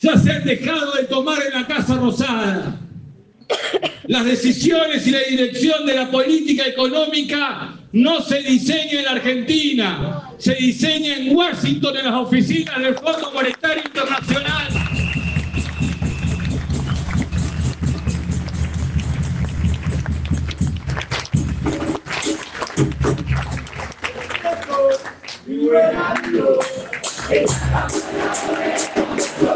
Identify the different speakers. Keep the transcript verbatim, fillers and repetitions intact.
Speaker 1: Ya se han dejado de tomar en la Casa Rosada. Las decisiones y la dirección de la política económica no se diseña en Argentina, se diseña en Washington, en las oficinas del Fondo Monetario Internacional.
Speaker 2: Liberando,